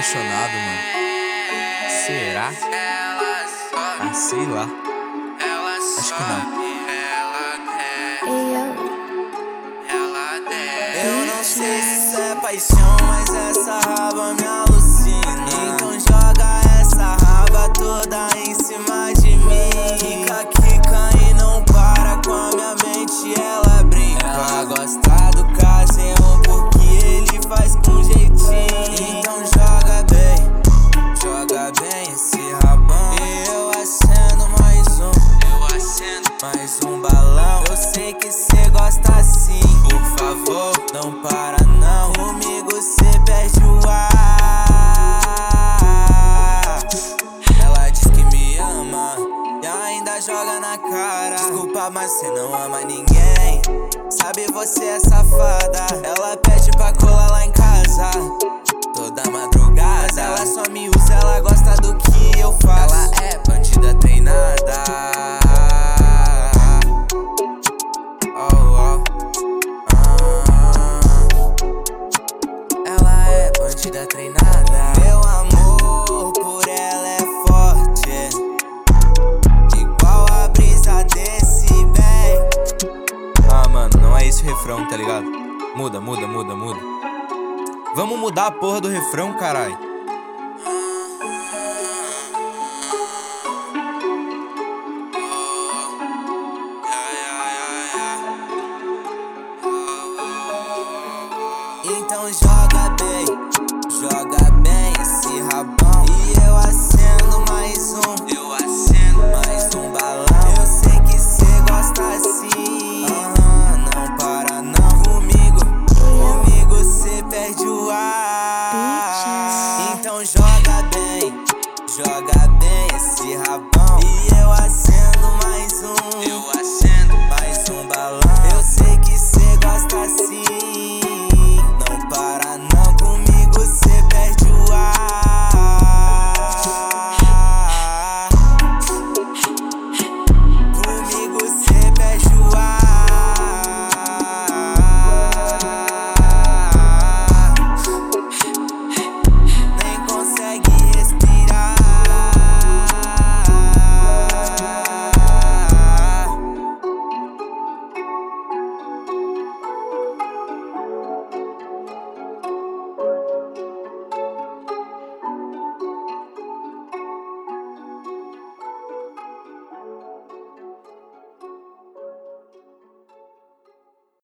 apaixonado, mano. Será? Ah, sei lá. Acho que não. Eu não sei se isso é paixão, mas essa raba me alucina. Então joga essa raba toda em cima de mim. Kika e não para com a minha mente, ela brinca. Ela gosta do caseiro porque ele faz com jeitinho. Então joga bem esse rabão. E eu acendo mais um balão. Eu sei que cê gosta assim, por favor, não para não. Comigo cê perde o ar. Ela diz que me ama e ainda joga na cara. Desculpa, mas cê não ama ninguém. Sabe, você é safada. Ela pede pra colar lá em casa toda madrugada. Ela só me usa, ela gosta do que eu faço. Ela é bandida treinada. Ela é bandida treinada. Meu amor por ela é forte, igual a brisa desse bem. Ah, mano, não é esse o refrão, tá ligado? Muda. Vamos mudar a porra do refrão, carai.